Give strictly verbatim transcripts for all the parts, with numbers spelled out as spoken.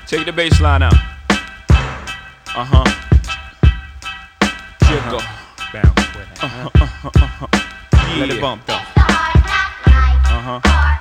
Take the bass line out. Uh-huh. Jiggle. Uh-huh. Bounce with it. Uh-huh, uh-huh, uh-huh. Yeah. Let it bump though. Uh-huh.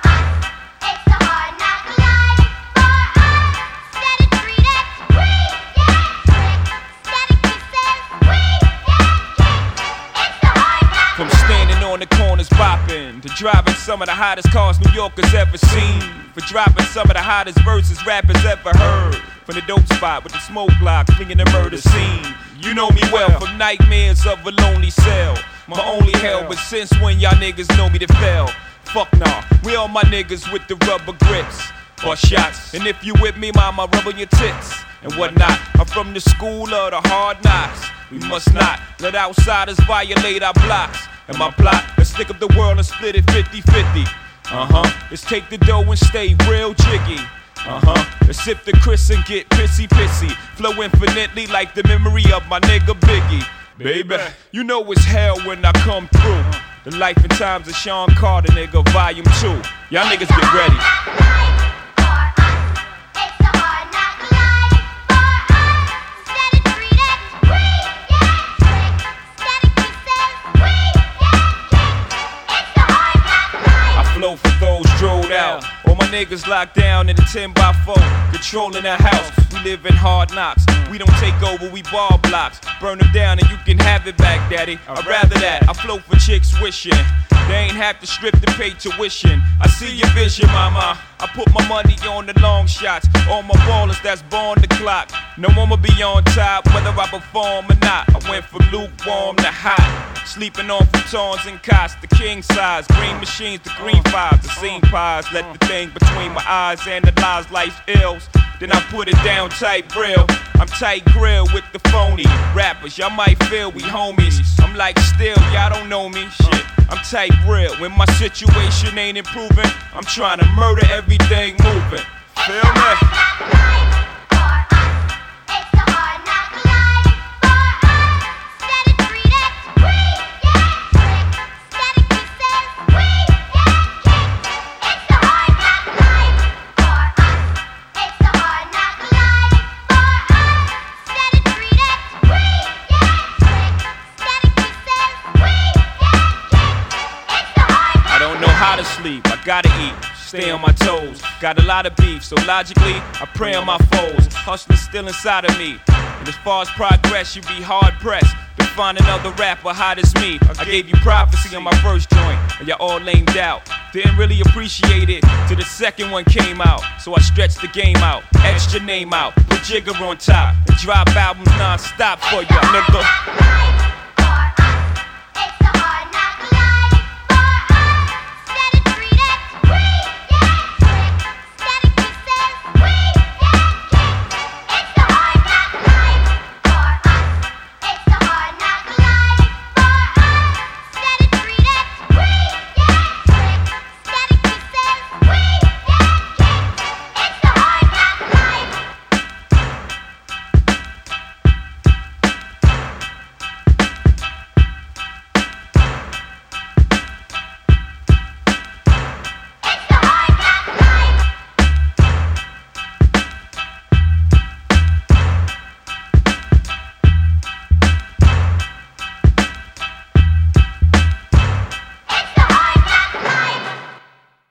From standing on the corners bopping to driving some of the hottest cars New Yorkers ever seen, for dropping some of the hottest verses rappers ever heard, from the dope spot with the smoke block flinging the murder scene. You know me well from nightmares of a lonely cell, my only hell, but since when y'all niggas know me to fail? Fuck nah, we all my niggas with the rubber grips, bust shots, and if you with me, mama, rub on your tits and whatnot. I'm from the school of the hard knocks. We must not let outsiders violate our blocks. And my plot, let's stick up the world and split it fifty fifty. Uh-huh, let's take the dough and stay real jiggy. Uh-huh, let's sip the Chris and get pissy pissy. Flow infinitely like the memory of my nigga Biggie. Baby, you know it's hell when I come through. The life and times of Sean Carter, nigga, volume two. Y'all niggas get ready. Flow for those drilled out. All my niggas locked down in a ten by four, controlling the house. We live in hard knocks. We don't take over, we ball blocks. Burn them down and you can have it back, daddy. I'd rather that. I flow for chicks wishing they ain't have to strip to pay tuition. I see your vision, mama. I put my money on the long shots. All my ballers that's born the clock. No one will be on top, whether I perform or not. I went from lukewarm to hot. Sleeping on futons and cots, the king size. Green machines, the green fives, the scene pies. Let the thing between my eyes analyze life's ills. Then I put it down tight real. I'm tight grill with the phony rappers. Y'all might feel we homies. I'm like still, y'all don't know me. Shit, I'm tight real. When my situation ain't improving, I'm trying to murder everything moving. Feel me? How to sleep, I gotta eat, stay on my toes. Got a lot of beef, so logically, I pray on my foes. Hustler's still inside of me, and as far as progress, you be hard pressed to find another rapper hot as me. I gave you prophecy on my first joint, and y'all all lamed out. Didn't really appreciate it till the second one came out. So I stretched the game out, etched your name out, put Jigger on top, and drop albums non-stop for ya, nigga.